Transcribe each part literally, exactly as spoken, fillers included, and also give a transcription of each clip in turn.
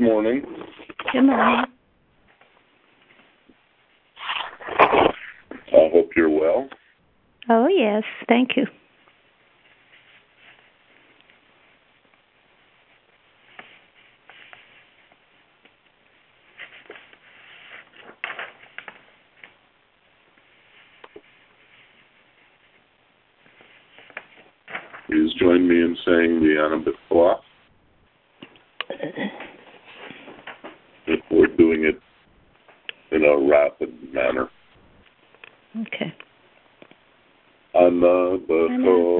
morning. Good morning. I hope you're well. Oh, yes. Thank you. Please join me in saying the Annabeth Cloth. If we're doing it in a rapid manner. Okay. Annabeth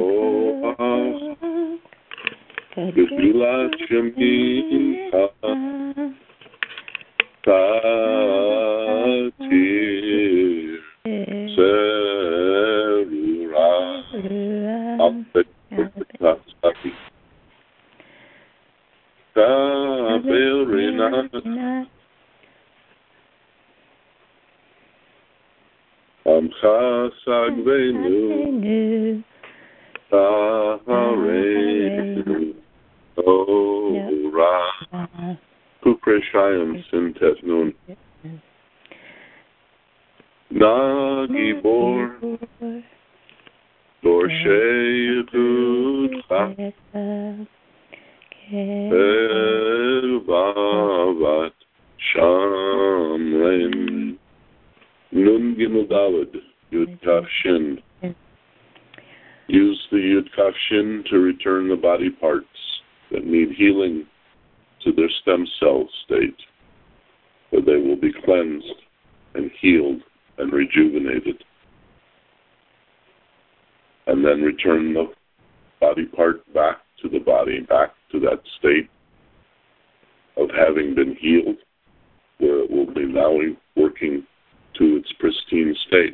Gedula Shemita Tatir Serura Apet Tatsaki Kabirina Amcha Sagvenu Taharenu Ora Kupreshayam Sintetnun Nagibor Dorsheyutha Elvavat Shamren Nun Gimel Daled Yud Kaf Shin. Use the Yud Kaf Shin to return the body parts that need healing to their stem cell state, where they will be cleansed and healed and rejuvenated. And then return the body part back to the body, back to that state of having been healed, where it will be now working to its pristine state.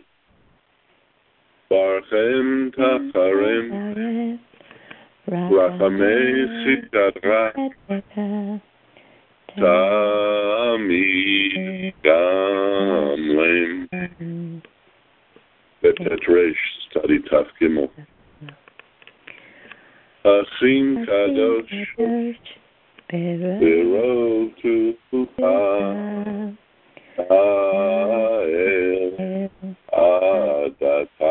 Barchem Tacharem Rachamei Sikara Tami Gamlem Betetresh Study Taf Gimel Asim Kadosh Bero to Pupa Ael Adata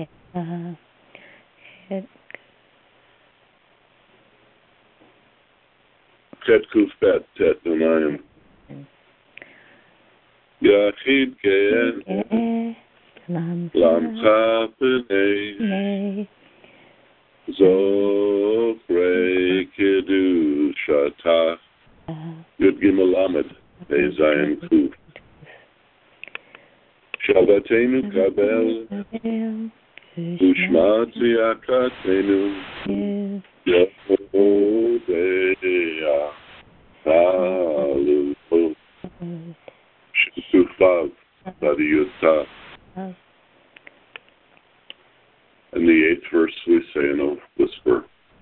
Tet Kufet Tet Unayim Yachid Ke'en Lam Chapenei Zofrei Kedushata Yud Gimel Lamed Bezayin Kuf Shabbatenu Kabel Ushmatzi Akatenu Yehodeya Halu Shitufav Sadiyuta. In the eighth verse we say in a whisper.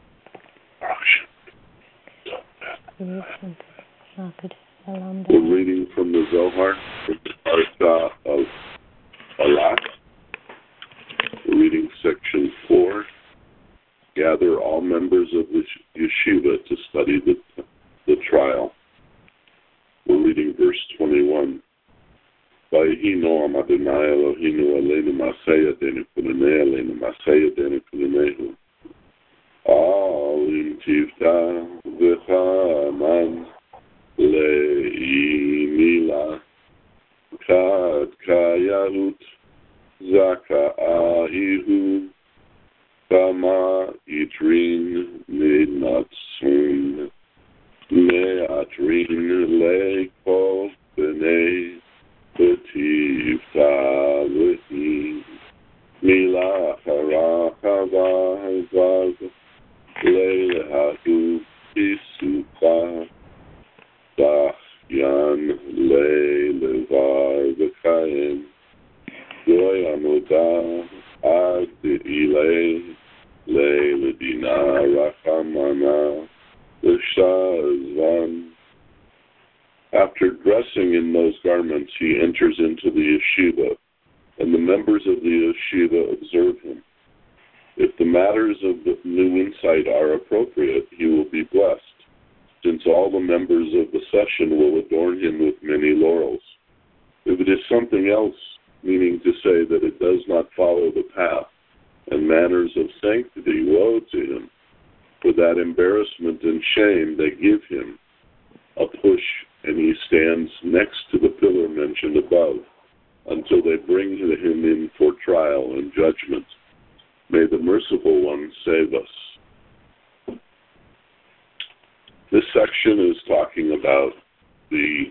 We're reading from the Zohar, from the Parsha of Balak. We're reading section four. Gather all members of the yeshiva to study the, the trial. We're reading verse twenty-one. Vayehi noam Adonai Eloheinu aleinu ma'aseh yadeinu kunanei aleinu ma'aseh yadeinu kunanehu. Alim tivta v'chaman le'imila kad kayahut zaka ahihu kama itrin midnatsun me'atrin le'kol b'nei Tivta v'hi mila harachava vav le'hatu isuka dachyan le'levar v'kayim goy amuda ad ilay le'ledina rachamana l'shazvan. After dressing in those garments, he enters into the yeshiva, and the members of the yeshiva observe him. If the matters of the new insight are appropriate, he will be blessed. since all the members of the session will adorn him with many laurels. If it is something else, meaning to say that it does not follow the path and manners of sanctity, woe to him. For that embarrassment and shame they give him a push, and he stands next to the pillar mentioned above, until they bring him in for trial and judgment. May the merciful one save us. This section is talking about the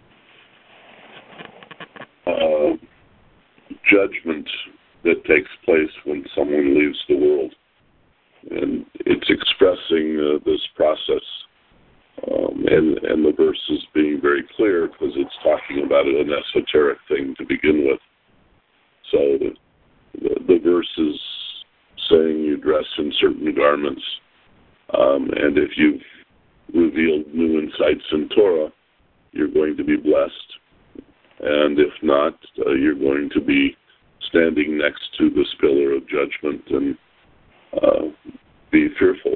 uh, judgment that takes place when someone leaves the world. And it's expressing uh, this process. Um, and, and the verse is being very clear because it's talking about an esoteric thing to begin with. So the, the, the verse is saying you dress in certain garments, um, and if you've revealed new insights in Torah, you're going to be blessed. And if not, uh, you're going to be standing next to this pillar of judgment and uh, be fearful.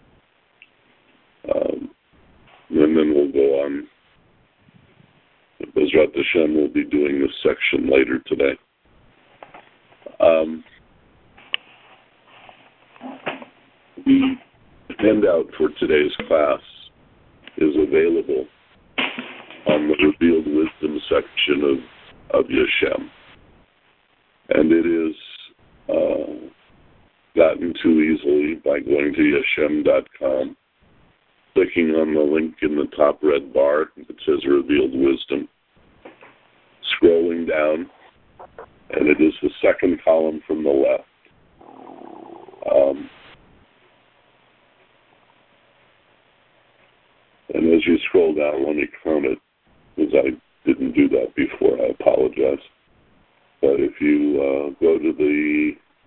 Um, and then we'll go on. Bezrat Hashem will be doing this section later today. Um, the handout for today's class is available on the Revealed Wisdom section of, of Yeshem. And it is uh, gotten to easily by going to yeshem dot com, clicking on the link in the top red bar that says Revealed Wisdom, scrolling down, and it is the second column from the left. Um, and as you scroll down, let me count it, because I didn't do that before. I apologize. But if you uh, go to the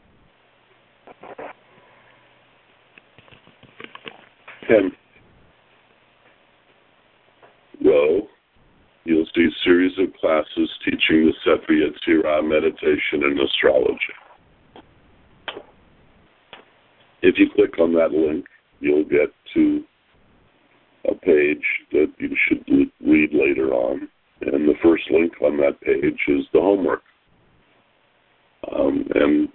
tenth row, you'll see a series of classes teaching the Sefer Yetzirah, meditation, and astrology. If you click on that link, you'll get to a page that you should read later on. And the first link on that page is the homework. Um, and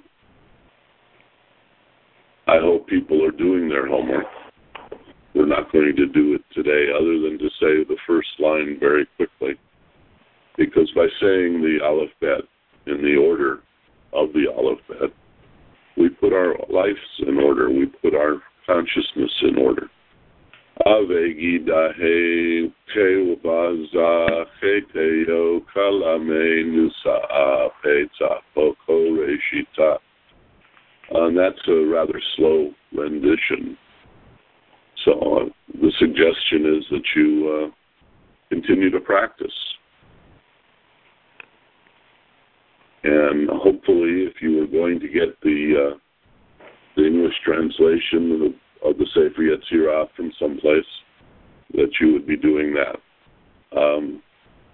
I hope people are doing their homework. We're not going to do it today other than to say the first line very quickly. Because by saying the Aleph Bet in the order of the Aleph Bet, we put our lives in order. We put our consciousness in order. Avegida he kewaza cheteo kalame nusa peta poko reshita. And that's a rather slow rendition. So uh, the suggestion is that you uh, continue to practice. And hopefully, if you were going to get the, uh, the English translation of the of the Sefer Yetzirah from someplace, that you would be doing that. Um,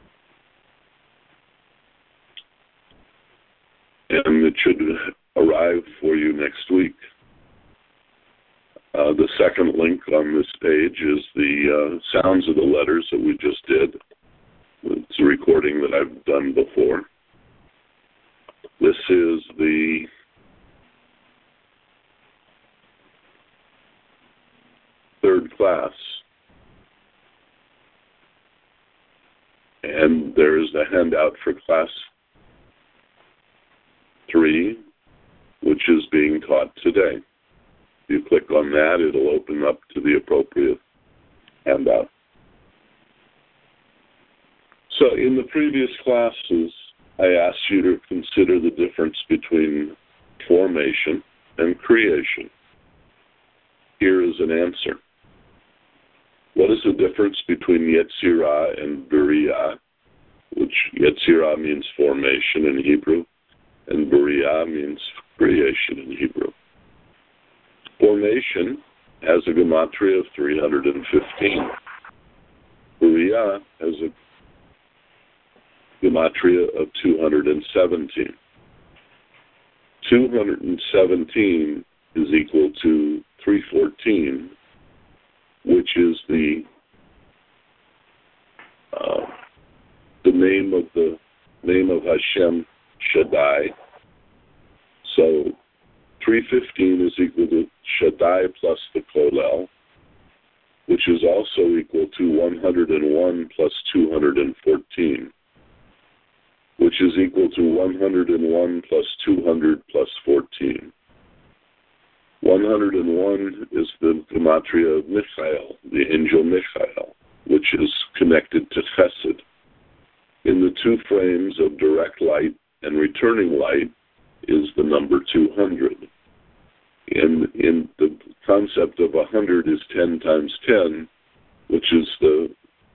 and it should arrive for you next week. Uh, the second link on this page is the uh, sounds of the letters that we just did. It's a recording that I've done before. This is the third class. And there is a handout for class three, which is being taught today. If you click on that, it'll open up to the appropriate handout. So in the previous classes, I asked you to consider the difference between formation and creation. Here is an answer. What is the difference between Yetzirah and Beriah, which Yetzirah means formation in Hebrew, and Beriah means creation in Hebrew? Formation has a gematria of three hundred fifteen. Beriah has a gematria of two hundred seventeen. two hundred seventeen is equal to three hundred fourteen, which is the uh, the name of the name of Hashem, Shaddai. So three fifteen is equal to Shaddai plus the Kolel, which is also equal to one hundred one plus two hundred fourteen, which is equal to one hundred one plus two hundred plus fourteen. one hundred one is the gematria of Michael, the angel Michael, which is connected to Chesed. In the two frames of direct light and returning light is the number two hundred. In, in the concept of one hundred is ten times ten, which is the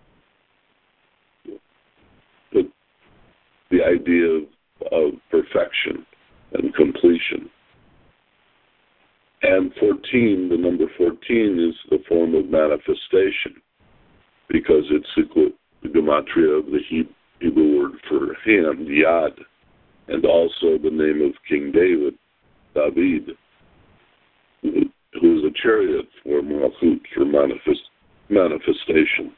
the, the idea of, of perfection and completion. And fourteen, the number fourteen, is the form of manifestation, because it's equal, the gematria of the Hebrew word for hand, yad, and also the name of King David, David, who is a chariot for malchut, for manifest, manifestation.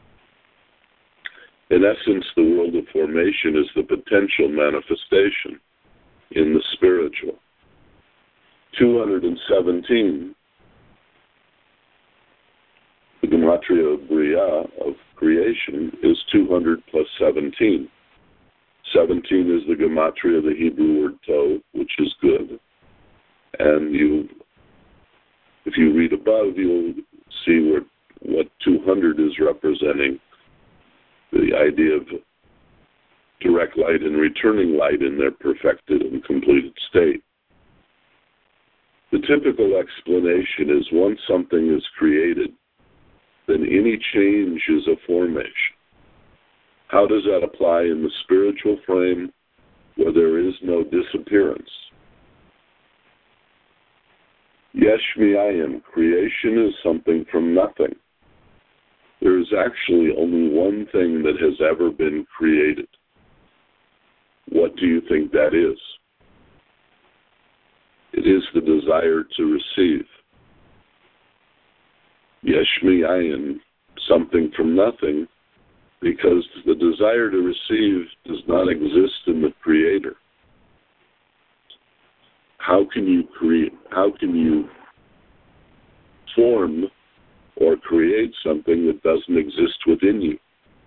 In essence, the world of formation is the potential manifestation in the spiritual. two hundred seventeen, the gematria of Bria, of creation, is two hundred plus seventeen. seventeen is the gematria of the Hebrew word tov, which is good. And you, if you read above, you'll see what, what two hundred is representing, the idea of direct light and returning light in their perfected and completed state. The typical explanation is once something is created, then any change is a formation. How does that apply in the spiritual frame where there is no disappearance? Yesh mi'ayin, creation is something from nothing. There is actually only one thing that has ever been created. What do you think that is? It is the desire to receive. Yesh mi'ayin, something from nothing, because the desire to receive does not exist in the Creator. How can you create, how can you form or create something that doesn't exist within you?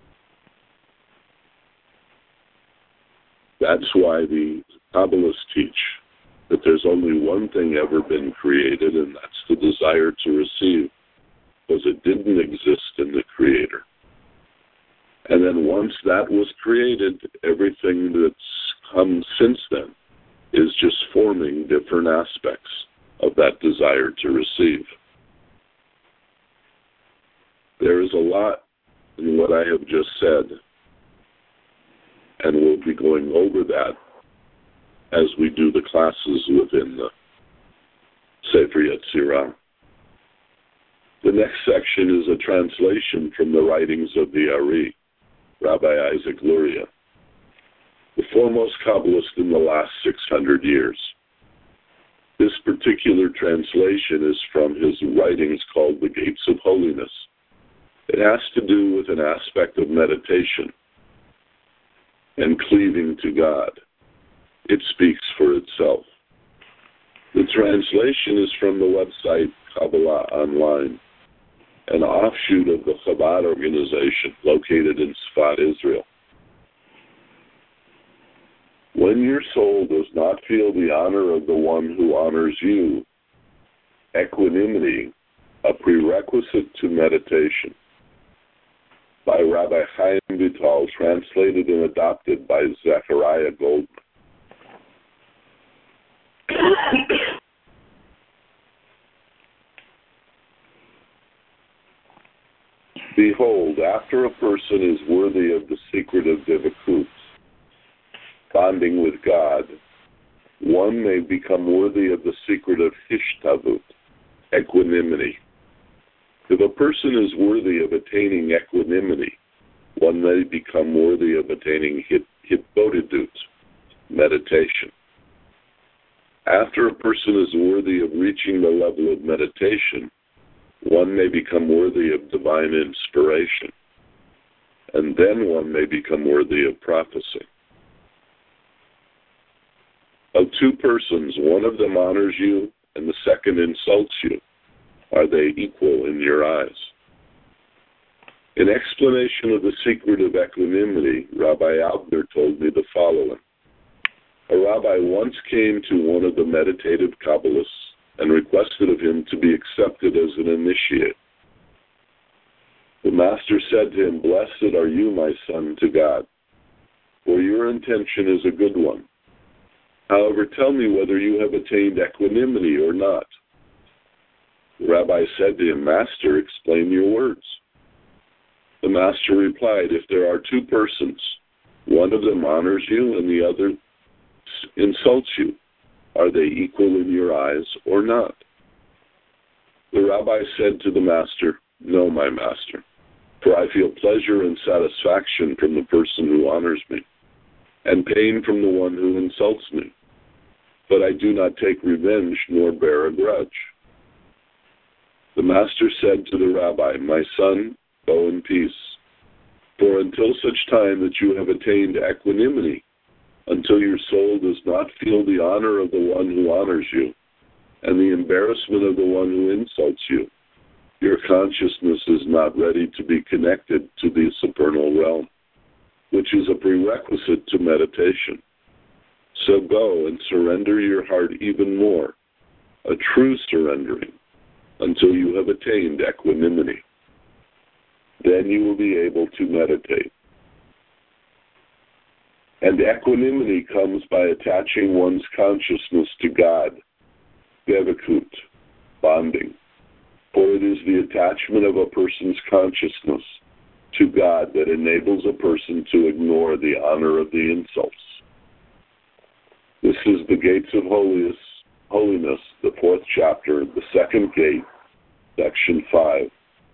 That's why the Kabbalists teach that there's only one thing ever been created, and that's the desire to receive, because it didn't exist in the Creator. And then once that was created, everything that's come since then is just forming different aspects of that desire to receive. There is a lot in what I have just said, and we'll be going over that as we do the classes within the Sefer Yetzirah. The next section is a translation from the writings of the Ari, Rabbi Isaac Luria, the foremost Kabbalist in the last six hundred years. This particular translation is from his writings called The Gates of Holiness. It has to do with an aspect of meditation and cleaving to God. It speaks for itself. The translation is from the website Kabbalah Online, an offshoot of the Chabad organization located in Sfat, Israel. When your soul does not feel the honor of the one who honors you, equanimity, a prerequisite to meditation. By Rabbi Chaim Vital, translated and adopted by Zechariah Goldman. Behold, after a person is worthy of the secret of Divakut, bonding with God, one may become worthy of the secret of Hishtavut, equanimity. If a person is worthy of attaining equanimity, one may become worthy of attaining Hitbodedut, meditation. After a person is worthy of reaching the level of meditation, one may become worthy of divine inspiration. and then one may become worthy of prophecy. Of two persons, one of them honors you and the second insults you. Are they equal in your eyes? In explanation of the secret of equanimity, Rabbi Albner told me the following. A rabbi once came to one of the meditative Kabbalists and requested of him to be accepted as an initiate. The master said to him, "Blessed are you, my son, to God, for your intention is a good one. However, tell me whether you have attained equanimity or not." The rabbi said to him, "Master, explain your words." The master replied, "If there are two persons, one of them honors you and the other insults you, are they equal in your eyes or not?" The rabbi said to the master, "No, my master, for I feel pleasure and satisfaction from the person who honors me, and pain from the one who insults me. But I do not take revenge nor bear a grudge." The master said to the rabbi, "My son, go in peace, for until such time that you have attained equanimity, until your soul does not feel the honor of the one who honors you and the embarrassment of the one who insults you, your consciousness is not ready to be connected to the supernal realm, which is a prerequisite to meditation. So go and surrender your heart even more, a true surrendering, until you have attained equanimity. Then you will be able to meditate. And equanimity comes by attaching one's consciousness to God, devakut, bonding. For it is the attachment of a person's consciousness to God that enables a person to ignore the honor of the insults. This is the Gates of Holiness, Holiness, the fourth chapter, the second gate, section five.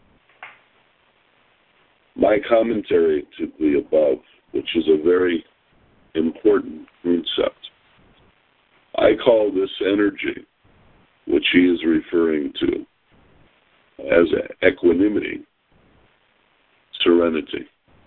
My commentary to the above, which is a very important concept. I call this energy, which he is referring to as equanimity, serenity.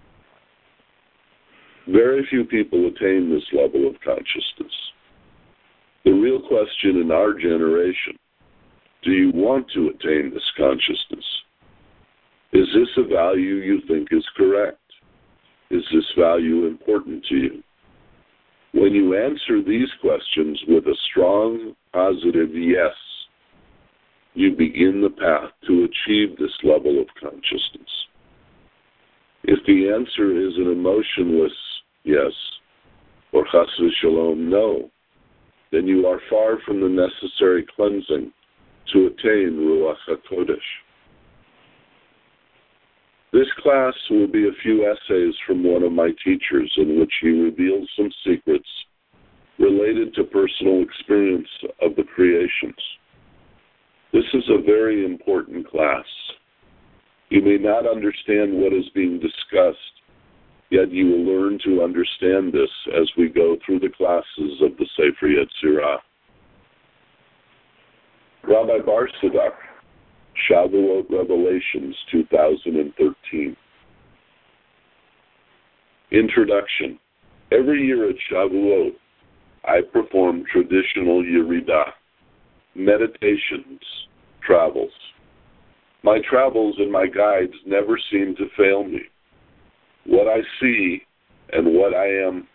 Very few people attain this level of consciousness. The real question in our generation, do you want to attain this consciousness? Is this a value you think is correct? Is this value important to you? When you answer these questions with a strong, positive yes, you begin the path to achieve this level of consciousness. If the answer is an emotionless yes, or chas v'shalom no, then you are far from the necessary cleansing to attain Ruach HaKodesh. This class will be a few essays from one of my teachers in which he reveals some secrets related to personal experience of the creations. This is a very important class. You may not understand what is being discussed, yet you will learn to understand this as we go through the classes of the Sefer Yetzirah. Rabbi Bar Sadak, Shavuot Revelations two thousand thirteen. Introduction. Every year at Shavuot, I perform traditional Yeridah, meditations, travels. My travels and my guides never seem to fail me. What I see and what I am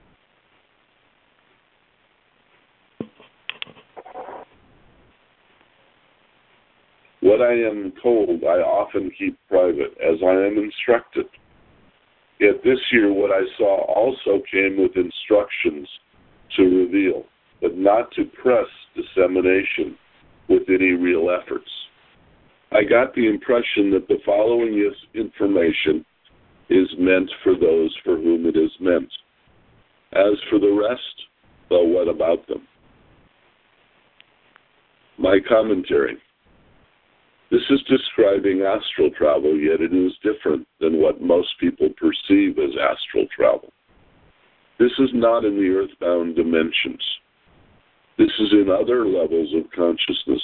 What I am told, I often keep private, as I am instructed. Yet this year, what I saw also came with instructions to reveal, but not to press dissemination with any real efforts. I got the impression that the following information is meant for those for whom it is meant. As for the rest, well, what about them? My commentary. This is describing astral travel, yet it is different than what most people perceive as astral travel. This is not in the earthbound dimensions. This is in other levels of consciousness.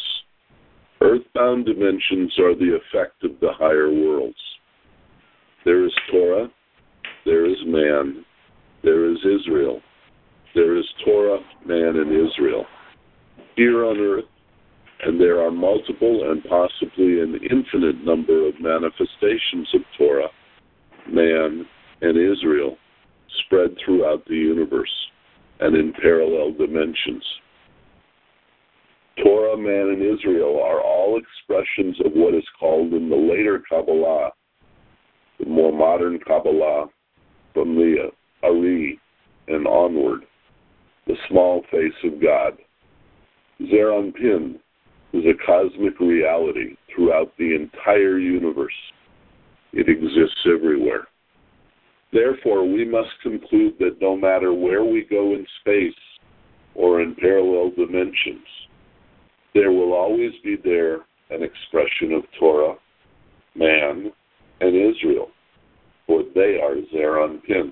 Earthbound dimensions are the effect of the higher worlds. There is Torah there is man, there is Israel. There is Torah, man, and Israel. Here on earth, and there are multiple and possibly an infinite number of manifestations of Torah, man, and Israel spread throughout the universe and in parallel dimensions. Torah, man, and Israel are all expressions of what is called in the later Kabbalah, the more modern Kabbalah, from the Ari and onward, the small face of God. Zeir Anpin is a cosmic reality throughout the entire universe. It exists everywhere. Therefore, we must conclude that no matter where we go in space or in parallel dimensions, there will always be there an expression of Torah, man, and Israel, for they are Zeir Anpin.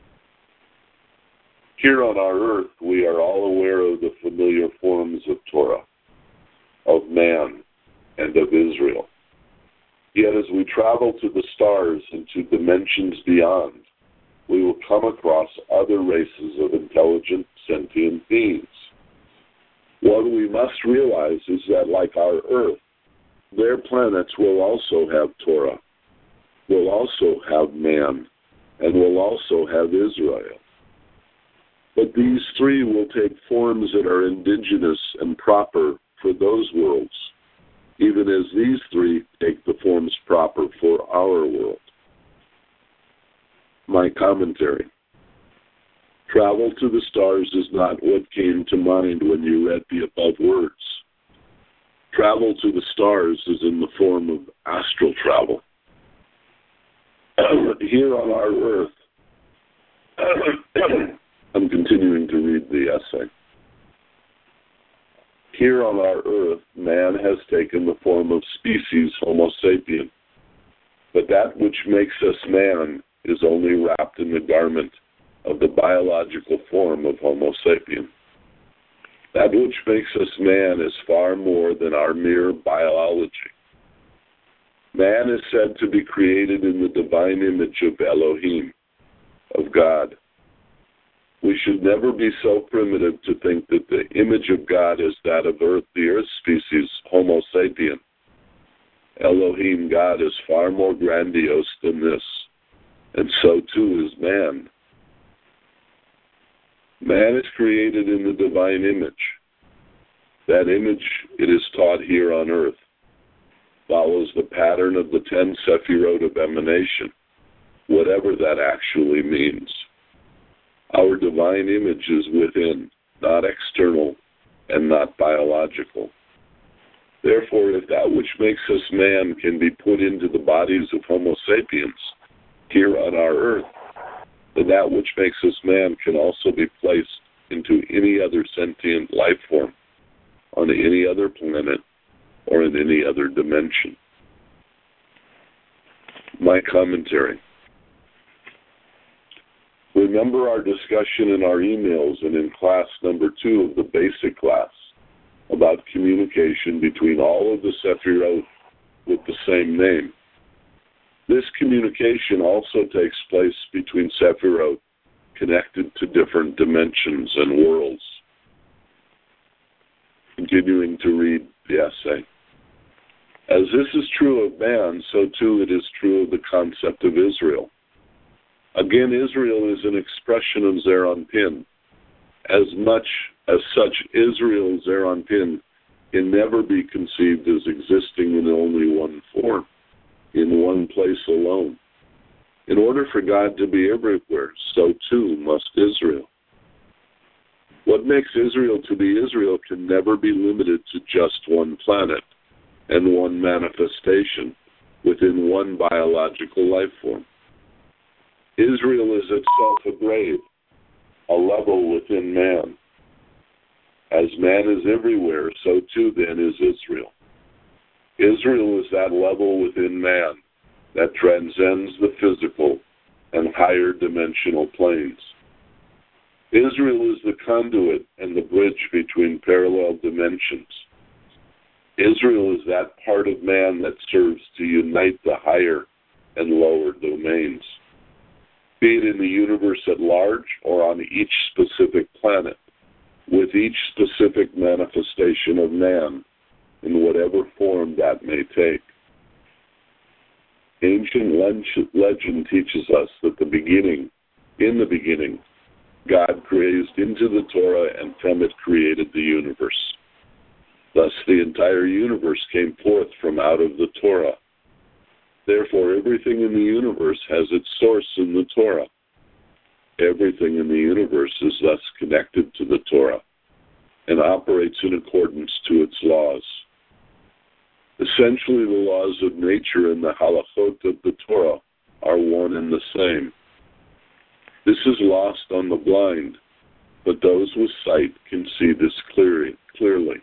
Here on our earth, we are all aware of the familiar forms of Torah, of man, and of Israel. Yet as we travel to the stars and to dimensions beyond, we will come across other races of intelligent, sentient beings. What we must realize is that, like our Earth, their planets will also have Torah, will also have man, and will also have Israel. But these three will take forms that are indigenous and proper for those worlds, even as these three take the forms proper for our world. My commentary. Travel to the stars is not what came to mind when you read the above words. Travel to the stars is in the form of astral travel. Here on our earth, I'm continuing to read the essay. Here on our earth, man has taken the form of species Homo sapien. But that which makes us man is only wrapped in the garment of the biological form of Homo sapien. That which makes us man is far more than our mere biology. Man is said to be created in the divine image of Elohim, of God. We should never be so primitive to think that the image of God is that of earth, the earth species, Homo sapien. Elohim, God, is far more grandiose than this, and so too is man. Man is created in the divine image. That image, it is taught here on earth, follows the pattern of the ten Sephirot of emanation, whatever that actually means. Our divine image is within, not external and not biological. Therefore, if that which makes us man can be put into the bodies of Homo sapiens here on our earth, then that which makes us man can also be placed into any other sentient life form on any other planet or in any other dimension. My commentary. Remember our discussion in our emails and in class number two of the basic class about communication between all of the Sephirot with the same name. This communication also takes place between Sephirot connected to different dimensions and worlds. Continuing to read the essay. As this is true of man, so too it is true of the concept of Israel. Again, Israel is an expression of Zeir Anpin. As much as such, Israel, Zeir Anpin, can never be conceived as existing in only one form, in one place alone. In order for God to be everywhere, so too must Israel. What makes Israel to be Israel can never be limited to just one planet and one manifestation within one biological life form. Israel is itself a grave, a level within man. As man is everywhere, so too then is Israel. Israel is that level within man that transcends the physical and higher dimensional planes. Israel is the conduit and the bridge between parallel dimensions. Israel is that part of man that serves to unite the higher and lower domains. be it in the universe at large or on each specific planet, with each specific manifestation of man, in whatever form that may take. Ancient legend teaches us that the beginning, in the beginning, God grazed into the Torah and from it created the universe. Thus the entire universe came forth from out of the Torah. Therefore, everything in the universe has its source in the Torah. Everything in the universe is thus connected to the Torah and operates in accordance to its laws. Essentially, the laws of nature and the halachot of the Torah are one and the same. This is lost on the blind, but those with sight can see this clearly. clearly.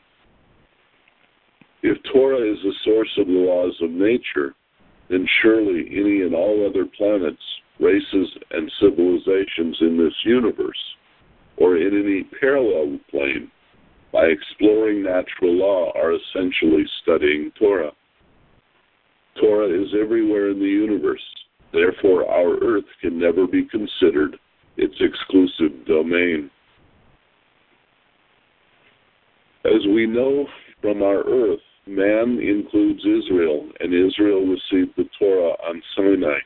If Torah is the source of the laws of nature, then surely any and all other planets, races, and civilizations in this universe, or in any parallel plane, by exploring natural law, are essentially studying Torah. Torah is everywhere in the universe. Therefore, our Earth can never be considered its exclusive domain. As we know from our Earth, man includes Israel, and Israel received the Torah on Sinai.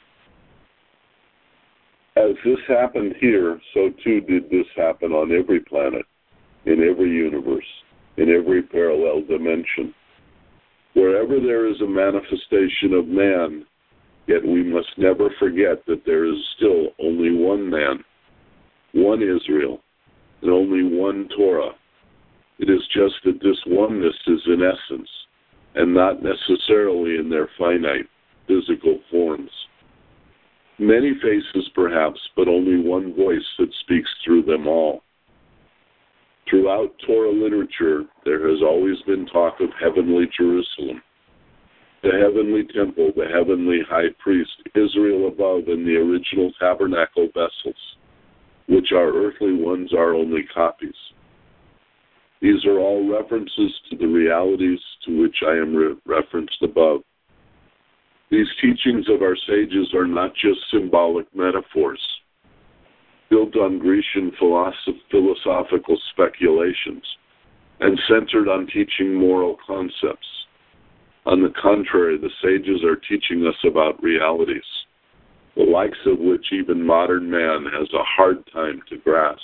As this happened here, so too did this happen on every planet, in every universe, in every parallel dimension. Wherever there is a manifestation of man, yet we must never forget that there is still only one man, one Israel, and only one Torah. It is just that this oneness is in essence, and not necessarily in their finite physical forms. Many faces perhaps, but only one voice that speaks through them all. Throughout Torah literature, there has always been talk of heavenly Jerusalem, the heavenly temple, the heavenly high priest, Israel above, and the original tabernacle vessels, which our earthly ones are only copies. These are all references to the realities to which I am re- referenced above. These teachings of our sages are not just symbolic metaphors, built on Grecian philosoph- philosophical speculations, and centered on teaching moral concepts. On the contrary, the sages are teaching us about realities, the likes of which even modern man has a hard time to grasp.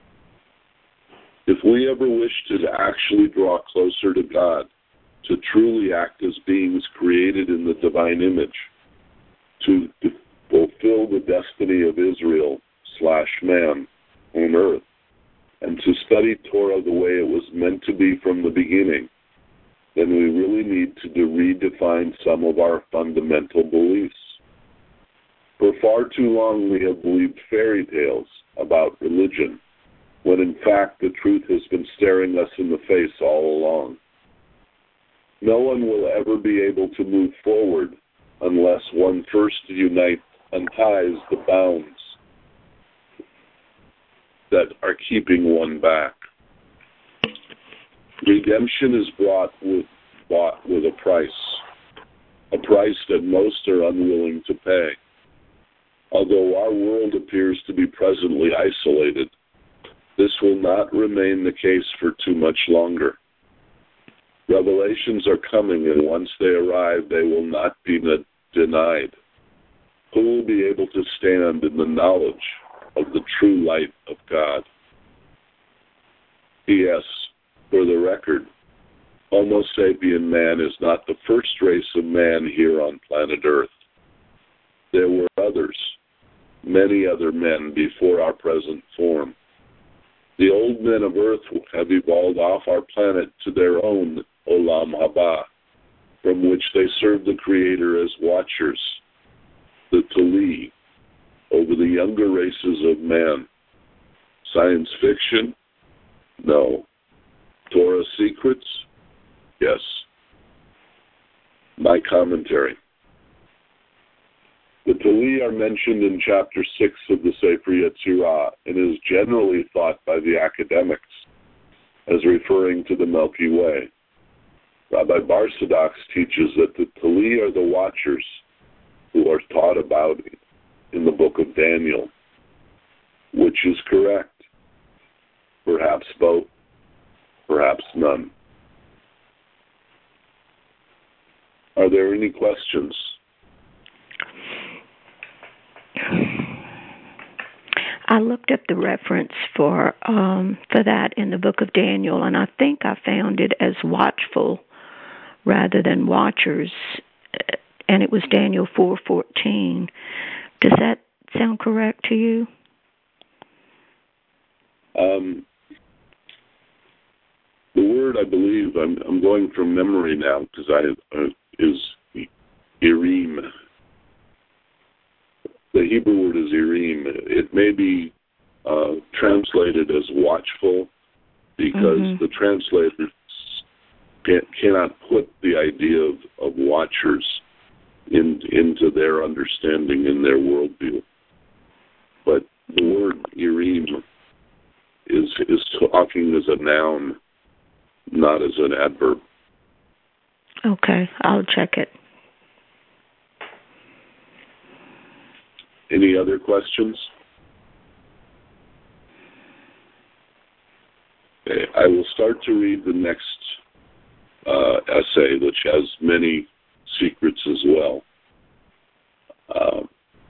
If we ever wish to actually draw closer to God, to truly act as beings created in the divine image, to fulfill the destiny of Israel slash man on earth, and to study Torah the way it was meant to be from the beginning, then we really need to redefine some of our fundamental beliefs. For far too long we have believed fairy tales about religion, when in fact the truth has been staring us in the face all along. No one will ever be able to move forward unless one first unites and ties the bounds that are keeping one back. Redemption is brought with, bought with a price, a price that most are unwilling to pay. Although our world appears to be presently isolated, this will not remain the case for too much longer. Revelations are coming, and once they arrive, they will not be denied. Who will be able to stand in the knowledge of the true light of God? P S. For the record, Homo sapien man is not the first race of man here on planet Earth. There were others, many other men before our present form. The old men of Earth have evolved off our planet to their own Olam Haba, from which they serve the Creator as watchers, the Tali, over the younger races of man. Science fiction? No. Torah secrets? Yes. My commentary. The Tali are mentioned in chapter six of the Sefer Yetzirah and is generally thought by the academics as referring to the Milky Way. Rabbi Bar Sadox teaches that the Tali are the watchers who are taught about in the book of Daniel Which is correct? Perhaps both, perhaps none. Are there any questions? I looked up the reference for um, for that in the book of Daniel, and I think I found it as watchful rather than watchers, and it was Daniel four fourteen. Does that sound correct to you? Um, the word, I believe, I'm, I'm going from memory now because I uh, is Irim. The Hebrew word is Irim. It may be uh, translated as watchful because mm-hmm. the translators can, cannot put the idea of, of watchers in, into their understanding and their worldview. But the word Irim is is talking as a noun, not as an adverb. Okay, I'll check it. Any other questions? Okay, I will start to read the next uh, essay, which has many secrets as well. Uh,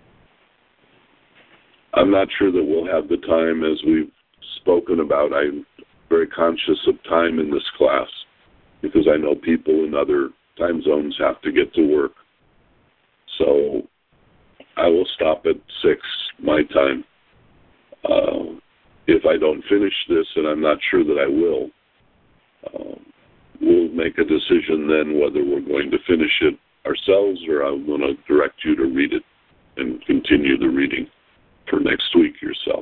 I'm not sure that we'll have the time, as we've spoken about. I'm very conscious of time in this class because I know people in other time zones have to get to work. So I will stop at six my time. Uh, if I don't finish this, and I'm not sure that I will, uh, we'll make a decision then whether we're going to finish it ourselves or I'm going to direct you to read it and continue the reading for next week yourself.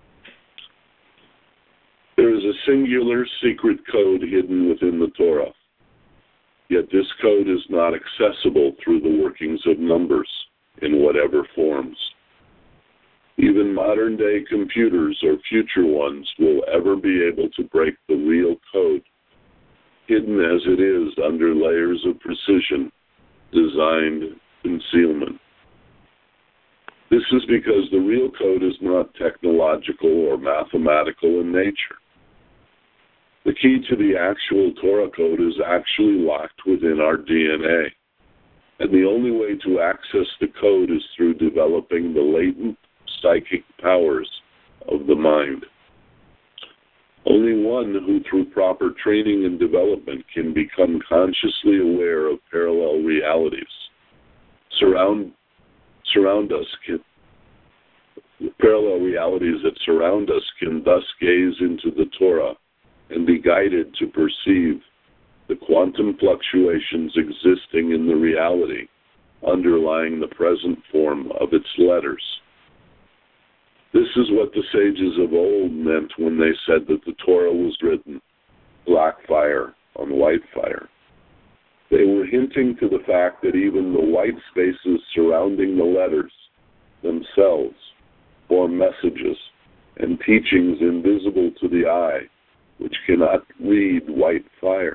There is a singular secret code hidden within the Torah, yet this code is not accessible through the workings of numbers in whatever forms. Even modern-day computers or future ones will ever be able to break the real code, hidden as it is under layers of precision, designed concealment. This is because the real code is not technological or mathematical in nature. The key to the actual Torah code is actually locked within our D N A. And the only way to access the code is through developing the latent psychic powers of the mind. Only one who, through proper training and development, can become consciously aware of parallel realities. Surround, surround us can, parallel realities that surround us can thus gaze into the Torah and be guided to perceive the quantum fluctuations existing in the reality underlying the present form of its letters. This is what the sages of old meant when they said that the Torah was written black fire on white fire. They were hinting to the fact that even the white spaces surrounding the letters themselves form messages and teachings invisible to the eye, which cannot read white fire.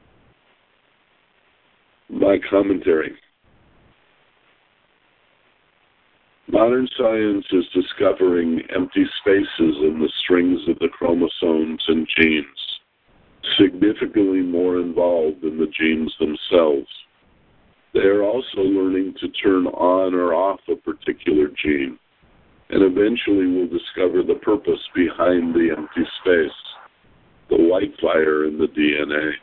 My commentary. Modern science is discovering empty spaces in the strings of the chromosomes and genes, significantly more involved than the genes themselves. They are also learning to turn on or off a particular gene, and eventually will discover the purpose behind the empty space, the white fire in the D N A.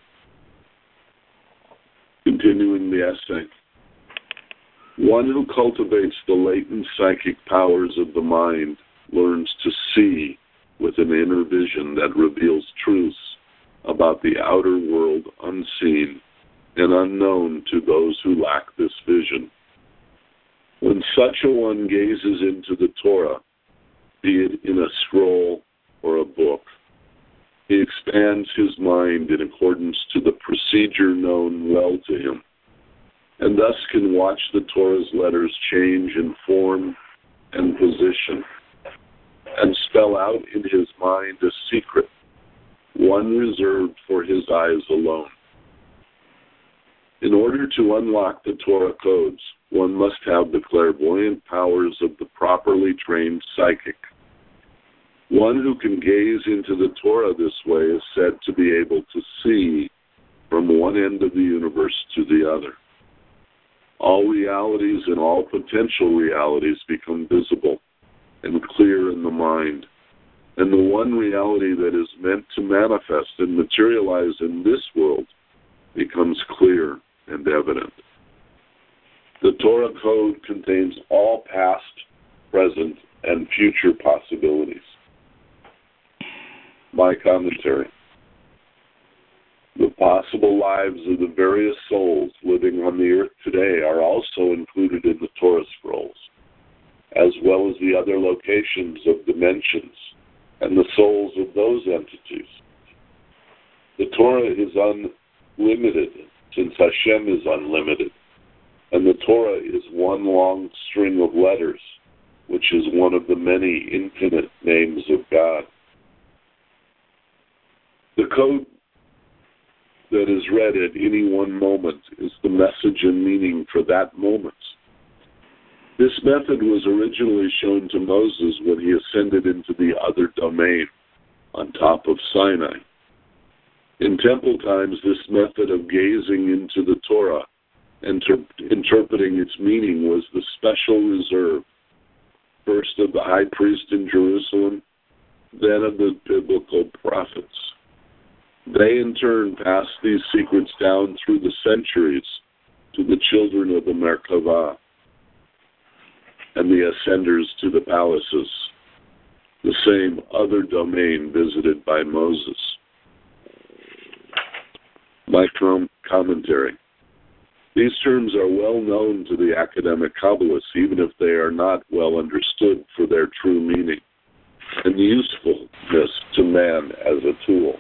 Continuing the essay. One who cultivates the latent psychic powers of the mind learns to see with an inner vision that reveals truths about the outer world unseen and unknown to those who lack this vision. When such a one gazes into the Torah, be it in a scroll or a book, he expands his mind in accordance to the procedure known well to him, and thus can watch the Torah's letters change in form and position, and spell out in his mind a secret, one reserved for his eyes alone. In order to unlock the Torah codes, one must have the clairvoyant powers of the properly trained psychic, One who can gaze into the Torah this way is said to be able to see from one end of the universe to the other. All realities and all potential realities become visible and clear in the mind, and the one reality that is meant to manifest and materialize in this world becomes clear and evident. The Torah code contains all past, present, and future possibilities. My commentary. The possible lives of the various souls living on the earth today are also included in the Torah scrolls, as well as the other locations of dimensions and the souls of those entities. The Torah is unlimited, since Hashem is unlimited, and the Torah is one long string of letters, which is one of the many infinite names of God. The code that is read at any one moment is the message and meaning for that moment. This method was originally shown to Moses when he ascended into the other domain on top of Sinai. In temple times, this method of gazing into the Torah and ter- interpreting its meaning was the special reserve, first of the high priest in Jerusalem, then of the biblical prophets. They, in turn, passed these secrets down through the centuries to the children of the Merkavah and the ascenders to the palaces, the same other domain visited by Moses. My com- commentary. These terms are well known to the academic Kabbalists, even if they are not well understood for their true meaning and usefulness to man as a tool.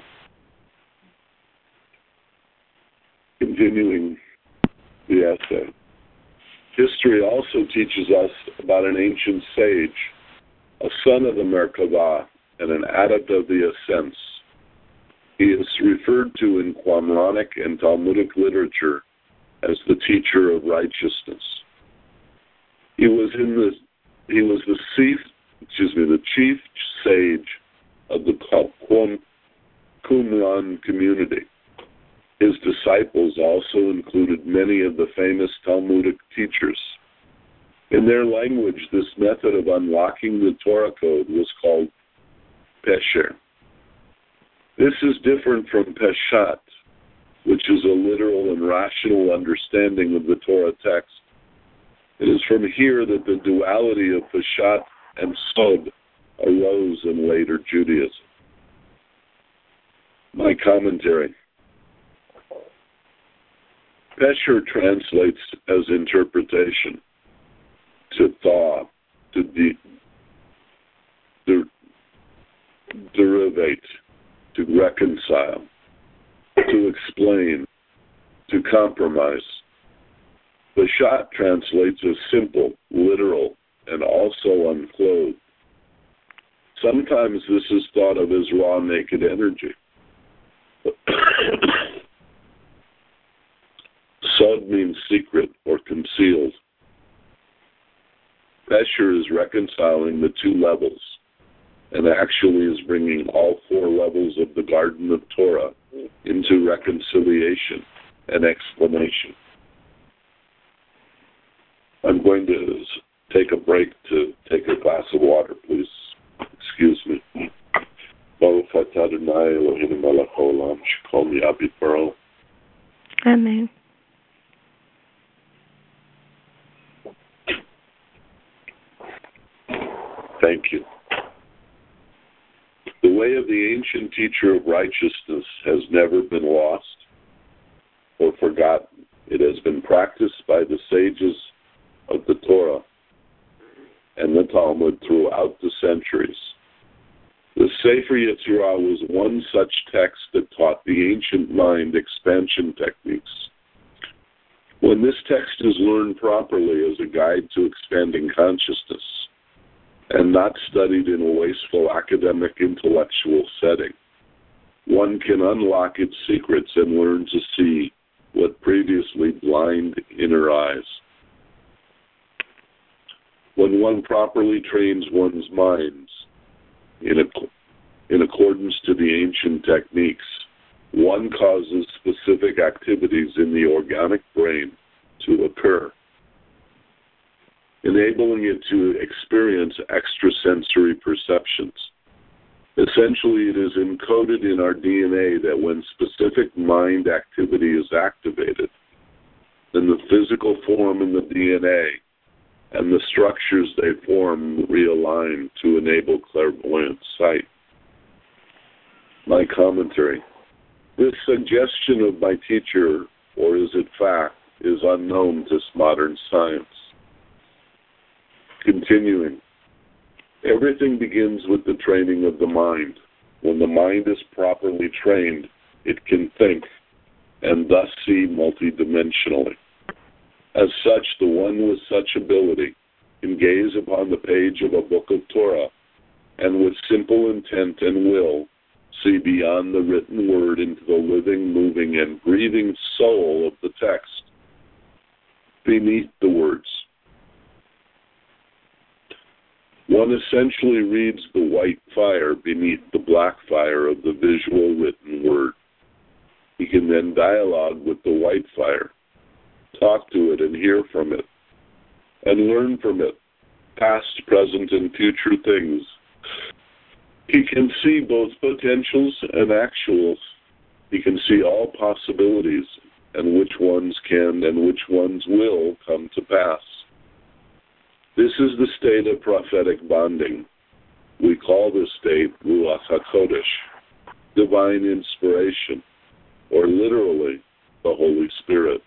Continuing the essay. History also teaches us about an ancient sage, a son of the Merkavah, and an adept of the ascents. He is referred to in Qumranic and Talmudic literature as the teacher of righteousness. He was in the he was the chief excuse me the chief sage of the Qum, Qumran community. His disciples also included many of the famous Talmudic teachers. In their language, this method of unlocking the Torah code was called Pesher. This is different from Peshat, which is a literal and rational understanding of the Torah text. It is from here that the duality of Peshat and Sod arose in later Judaism. My commentary. Pesher translates as interpretation, to thaw, to de- de- derivate, to reconcile, to explain, to compromise. Peshat translates as simple, literal, and also unclothed. Sometimes this is thought of as raw, naked energy. Sod means secret or concealed. Pesher is reconciling the two levels and actually is bringing all four levels of the Garden of Torah into reconciliation and explanation. I'm going to take a break to take a glass of water, please. Excuse me. Baruch atah Adonai Eloheinu melech haolam shekol mi'ah b'dvaro. Amen. Thank you. The way of the ancient teacher of righteousness has never been lost or forgotten. It has been practiced by the sages of the Torah and the Talmud throughout the centuries. The Sefer Yetzirah was one such text that taught the ancient mind expansion techniques. When this text is learned properly as a guide to expanding consciousness, and not studied in a wasteful academic intellectual setting, one can unlock its secrets and learn to see what previously blind inner eyes. When one properly trains one's minds In, ac- in accordance to the ancient techniques, one causes specific activities in the organic brain to occur, enabling it to experience extrasensory perceptions. Essentially, it is encoded in our D N A that when specific mind activity is activated, then the physical form in the D N A and the structures they form realign to enable clairvoyant sight. My commentary. This suggestion of my teacher, or is it fact, is unknown to modern science. Continuing. Everything begins with the training of the mind. When the mind is properly trained, it can think and thus see multidimensionally. As such, the one with such ability can gaze upon the page of a book of Torah and with simple intent and will see beyond the written word into the living, moving, and breathing soul of the text, beneath the words. One essentially reads the white fire beneath the black fire of the visual written word. He can then dialogue with the white fire, talk to it and hear from it, and learn from it, past, present, and future things. He can see both potentials and actuals. He can see all possibilities and which ones can and which ones will come to pass. This is the state of prophetic bonding. We call this state Ruach HaKodesh, divine inspiration, or literally, the Holy Spirit.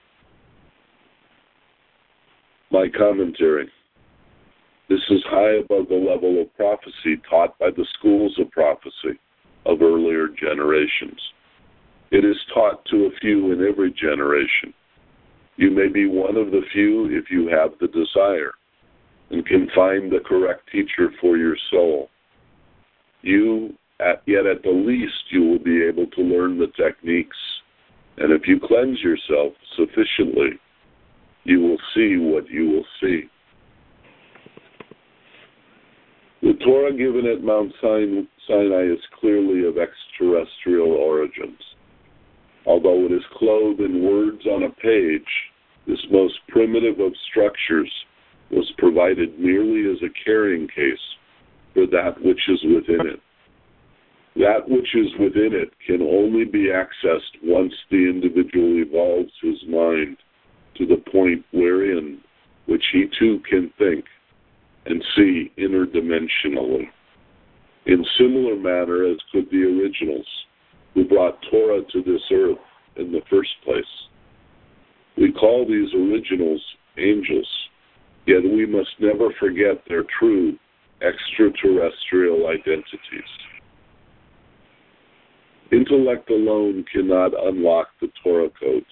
My commentary. This is high above the level of prophecy taught by the schools of prophecy of earlier generations. It is taught to a few in every generation. You may be one of the few if you have the desire and can find the correct teacher for your soul. You, at, yet at the least, you will be able to learn the techniques, and if you cleanse yourself sufficiently, you will see what you will see. The Torah given at Mount Sinai is clearly of extraterrestrial origins. Although it is clothed in words on a page, this most primitive of structures was provided merely as a carrying case for that which is within it. That which is within it can only be accessed once the individual evolves his mind to the point wherein which he too can think and see interdimensionally, in similar manner as could the originals who brought Torah to this earth in the first place. We call these originals angels, yet we must never forget their true extraterrestrial identities. Intellect alone cannot unlock the Torah codes.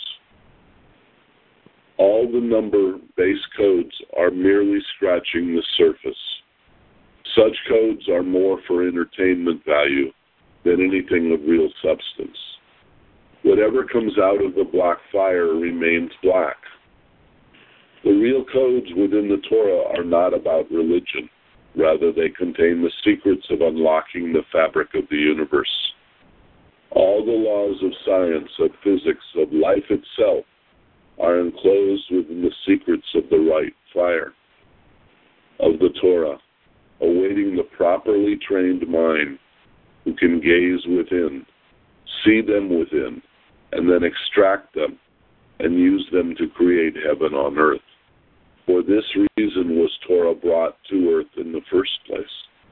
All the number base codes are merely scratching the surface. Such codes are more for entertainment value than anything of real substance. Whatever comes out of the black fire remains black. The real codes within the Torah are not about religion. Rather, they contain the secrets of unlocking the fabric of the universe. All the laws of science, of physics, of life itself, are enclosed within the secrets of the right fire of the Torah, awaiting the properly trained mind who can gaze within, see them within, and then extract them and use them to create heaven on earth. For this reason was Torah brought to earth in the first place.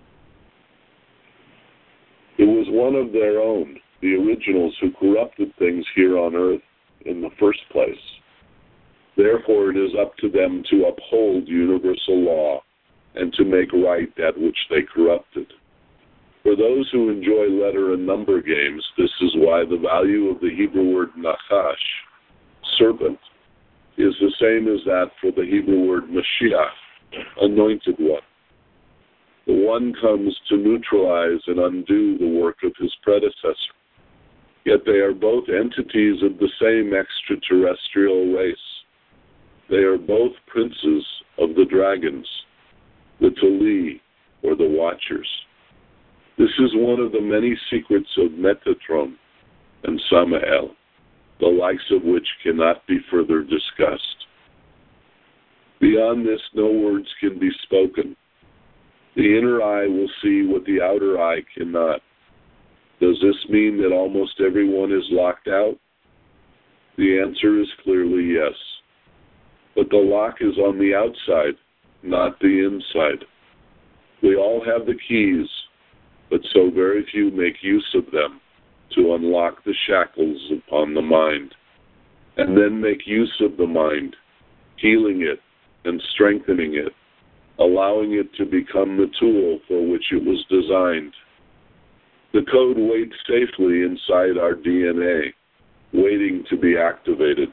It was one of their own, the originals, who corrupted things here on earth in the first place. Therefore, it is up to them to uphold universal law and to make right that which they corrupted. For those who enjoy letter and number games, this is why the value of the Hebrew word nachash, serpent, is the same as that for the Hebrew word Mashiach, anointed one. The one comes to neutralize and undo the work of his predecessor. Yet they are both entities of the same extraterrestrial race. They are both princes of the dragons, the Tali, or the Watchers. This is one of the many secrets of Metatron and Samael, the likes of which cannot be further discussed. Beyond this, no words can be spoken. The inner eye will see what the outer eye cannot. Does this mean that almost everyone is locked out? The answer is clearly yes. But the lock is on the outside, not the inside. We all have the keys, but so very few make use of them to unlock the shackles upon the mind, and then make use of the mind, healing it and strengthening it, allowing it to become the tool for which it was designed. The code waits safely inside our D N A, waiting to be activated.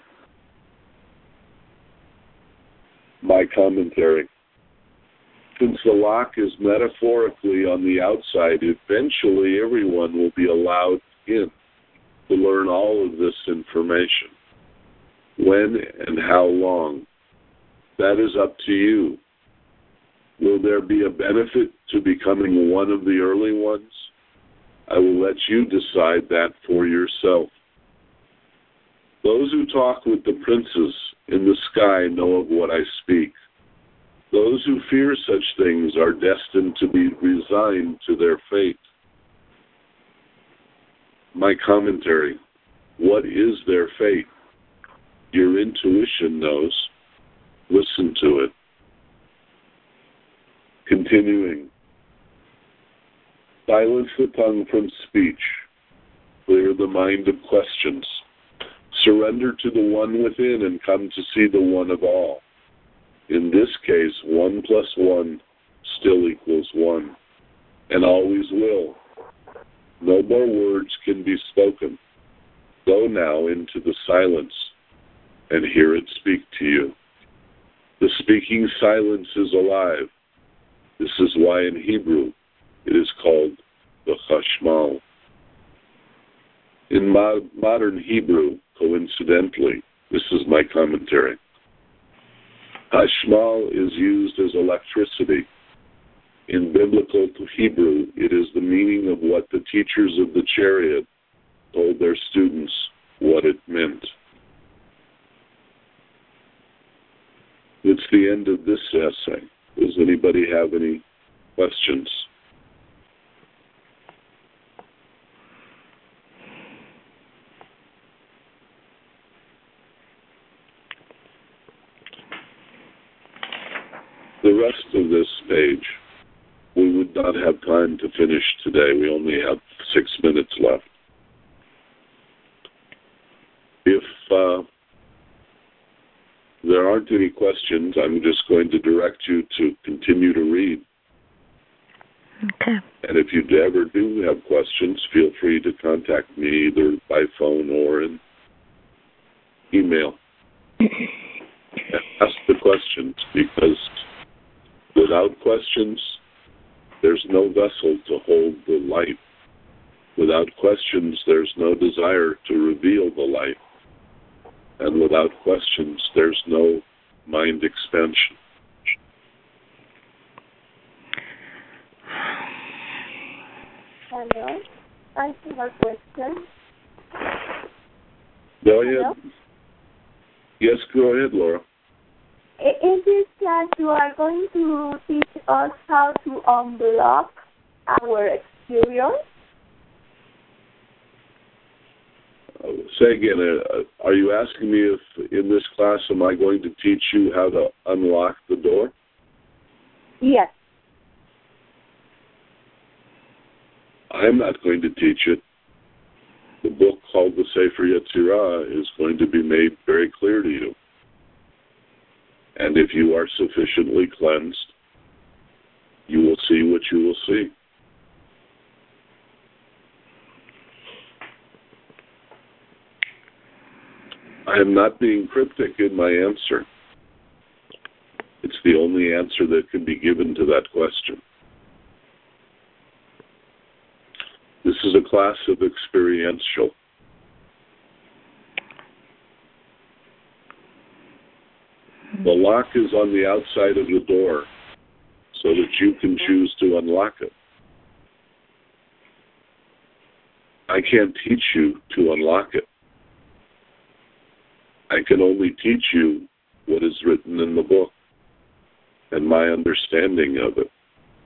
My commentary. Since the lock is metaphorically on the outside, eventually everyone will be allowed in to learn all of this information. When and how long? That is up to you. Will there be a benefit to becoming one of the early ones? I will let you decide that for yourself. Those who talk with the princes in the sky know of what I speak. Those who fear such things are destined to be resigned to their fate. My commentary. What is their fate? Your intuition knows. Listen to it. Continuing. Silence the tongue from speech. Clear the mind of questions. Surrender to the one within and come to see the one of all. In this case, one plus one still equals one, and always will. No more words can be spoken. Go now into the silence and hear it speak to you. The speaking silence is alive. This is why in Hebrew it is called the Chashmal. In mo- modern Hebrew, coincidentally, this is my commentary. Hashmal is used as electricity. In biblical Hebrew, it is the meaning of what the teachers of the chariot told their students what it meant. It's the end of this essay. Does anybody have any questions? The rest of this page, we would not have time to finish today. We only have six minutes left. If uh, there aren't any questions, I'm just going to direct you to continue to read. Okay. And if you ever do have questions, feel free to contact me either by phone or in email. Ask the questions, because without questions, there's no vessel to hold the light. Without questions, there's no desire to reveal the light. And without questions, there's no mind expansion. Hello, I have a question. Go ahead. Hello? Yes, go ahead, Laura. In this class, you are going to teach us how to unblock our experience. Uh, say again, uh, are you asking me if in this class am I going to teach you how to unlock the door? Yes. I'm not going to teach it. The book called the Sefer Yetzirah is going to be made very clear to you. And if you are sufficiently cleansed, you will see what you will see. I am not being cryptic in my answer. It's the only answer that can be given to that question. This is a class of experiential. The lock is on the outside of the door so that you can choose to unlock it. I can't teach you to unlock it. I can only teach you what is written in the book and my understanding of it.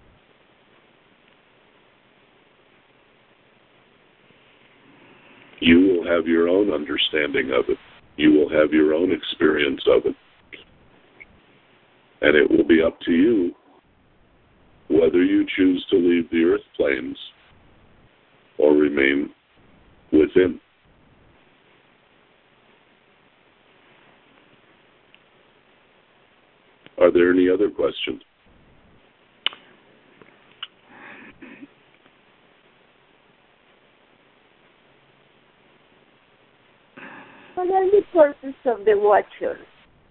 You will have your own understanding of it. You will have your own experience of it. And it will be up to you whether you choose to leave the earth planes or remain within. Are there any other questions? What is the purpose of the Watchers?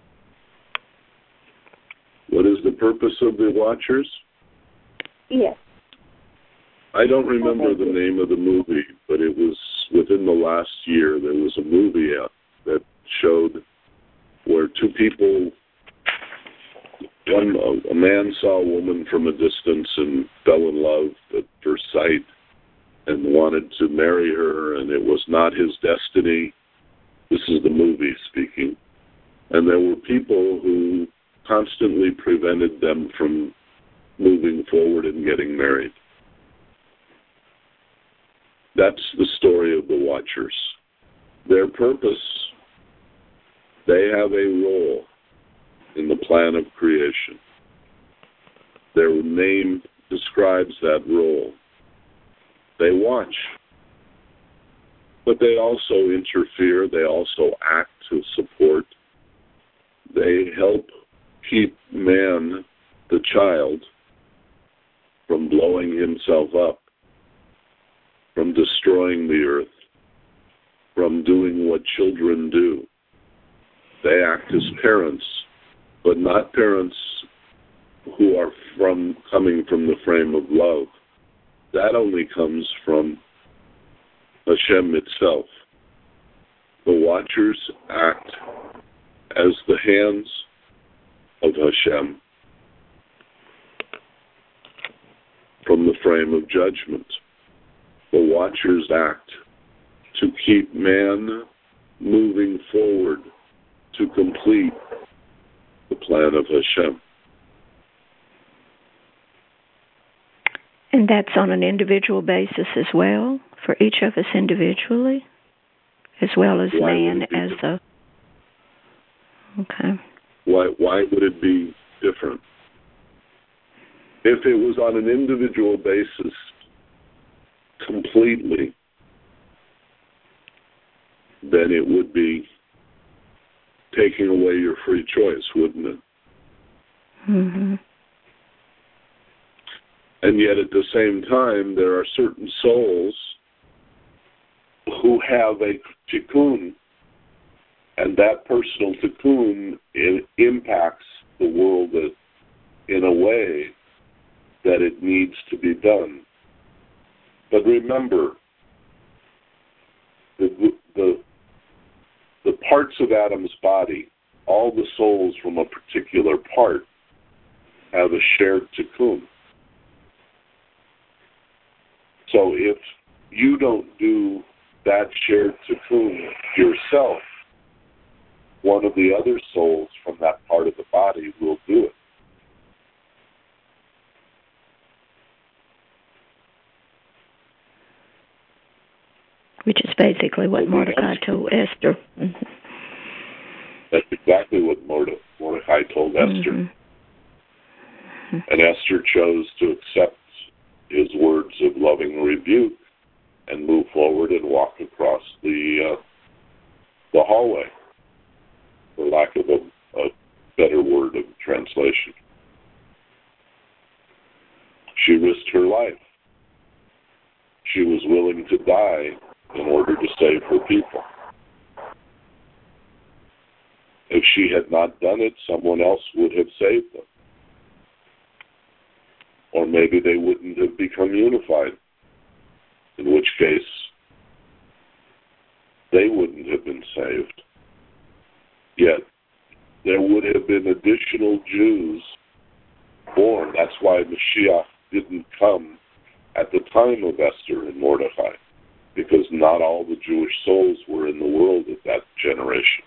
What is the purpose of the Watchers? Yes. I don't remember the name of the movie, but it was within the last year. There was a movie out that showed where two people, one a man saw a woman from a distance and fell in love at first sight and wanted to marry her, and it was not his destiny. This is the movie speaking. And there were people who constantly prevented them from moving forward and getting married. That's the story of the Watchers. Their purpose, they have a role in the plan of creation. Their name describes that role. They watch, but they also interfere. They also act to support. They help keep man, the child, from blowing himself up, from destroying the earth, from doing what children do. They act as parents, but not parents who are from coming from the frame of love. That only comes from Hashem itself. The Watchers act as the hands of Hashem from the frame of judgment. The Watchers act to keep man moving forward to complete the plan of Hashem. And that's on an individual basis as well, for each of us individually, as well as Why man would it be as different? the... Okay. Why, why would it be different? If it was on an individual basis completely, then it would be taking away your free choice, wouldn't it? Mm-hmm. And yet at the same time, there are certain souls who have a tikkun, and that personal tikkun it impacts the world in a way that it needs to be done. But remember, the, the, the parts of Adam's body, all the souls from a particular part, have a shared tikkun. So if you don't do that shared tikkun yourself, one of the other souls from that part of the body will do it. Which is basically what so Mordecai told Esther. Mm-hmm. That's exactly what Mordecai told Esther. Mm-hmm. And Esther chose to accept his words of loving rebuke and move forward and walk across the uh, the hallway, for lack of a, a better word of translation. She risked her life. She was willing to die in order to save her people. If she had not done it, someone else would have saved them. Or maybe they wouldn't have become unified, in which case they wouldn't have been saved. Yet there would have been additional Jews born. That's why Mashiach didn't come at the time of Esther and Mordecai, because Jewish souls were in the world at that generation.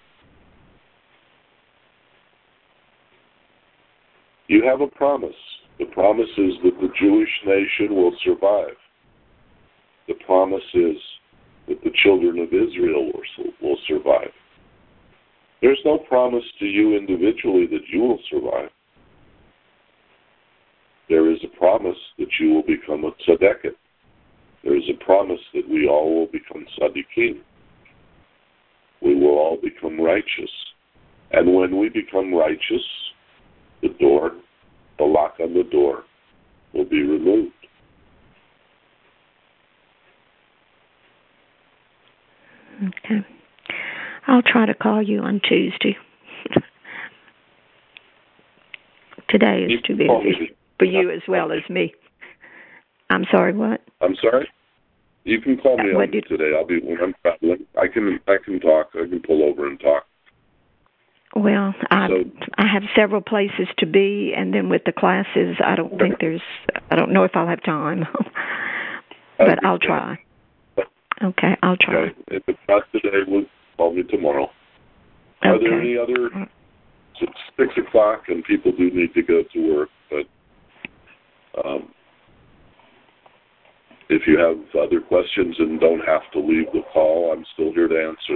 You have a promise. The promise is that the Jewish nation will survive. The promise is that the children of Israel will survive. There's no promise to you individually that you will survive. There is a promise that you will become a tzaddikim. There is a promise that we all will become tzaddikim. We will all become righteous. And when we become righteous, the door, the lock on the door, will be removed. Okay. I'll try to call you on Tuesday. Today is too busy for you as well as me. I'm sorry, what? I'm sorry? You can call me what on did... today. I'll be when I'm traveling. I can I can talk. I can pull over and talk. Well, I so, I have several places to be, and then with the classes, I don't think there's. I don't know if I'll have time, but I'll try. Okay, I'll try. Okay. If it's not today, we'll call me tomorrow. Okay. Are there any other? It's six o'clock, and people do need to go to work, but um, if you have other questions and don't have to leave the call, I'm still here to answer.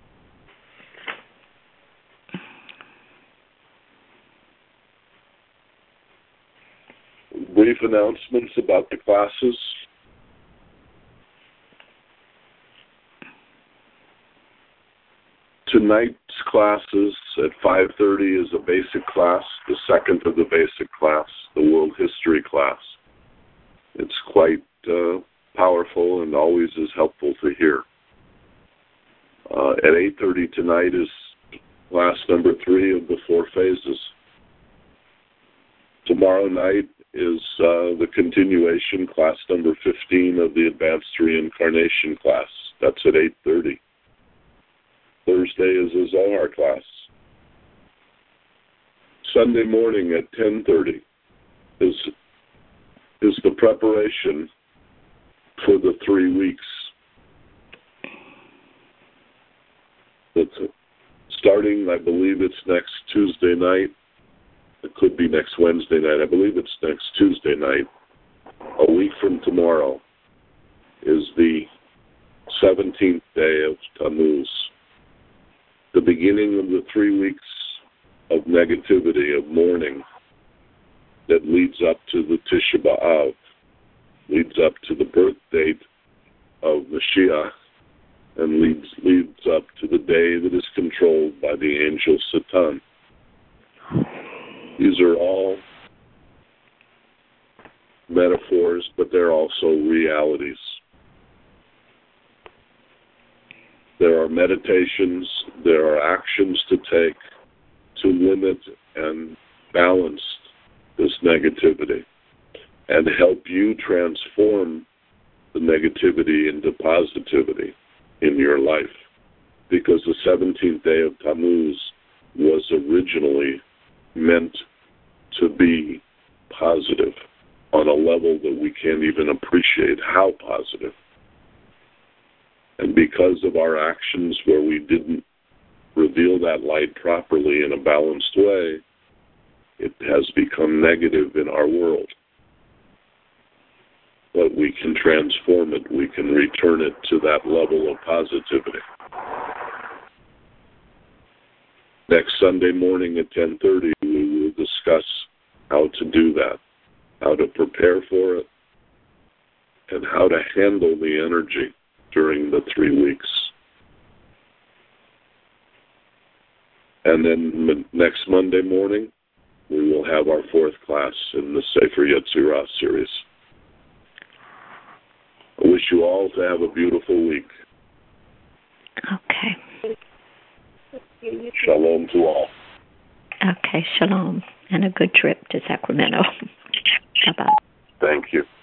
Brief announcements about the classes. Tonight's classes at five thirty is a basic class, the second of the basic class, the World History class. It's quite uh, powerful and always is helpful to hear. Uh, at eight thirty tonight is class number three of the four phases. Tomorrow night is uh, the continuation, class number fifteen of the Advanced Reincarnation class. That's at eight thirty. Thursday is a Zohar class. Sunday morning at ten thirty is, is the preparation for the three weeks. That's starting, I believe it's next Tuesday night. It could be next Wednesday night. I believe it's next Tuesday night. A week from tomorrow is the seventeenth day of Tammuz. The beginning of the three weeks of negativity, of mourning, that leads up to the Tisha B'Av, leads up to the birth date of Mashiach, and leads leads up to the day that is controlled by the angel Satan. These are all metaphors, but they're also realities. There are meditations, there are actions to take to limit and balance this negativity and help you transform the negativity into positivity in your life. Because the seventeenth day of Tammuz was originally meant to be positive on a level that we can't even appreciate how positive. And because of our actions where we didn't reveal that light properly in a balanced way, it has become negative in our world. But we can transform it. We can return it to that level of positivity. Next Sunday morning at ten thirty, we will discuss how to do that, how to prepare for it, and how to handle the energy during the three weeks. And then next Monday morning, we will have our fourth class in the Sefer Yetzirah series. I wish you all to have a beautiful week. Okay. Shalom to all. Okay, shalom. And a good trip to Sacramento. Bye-bye. Thank you.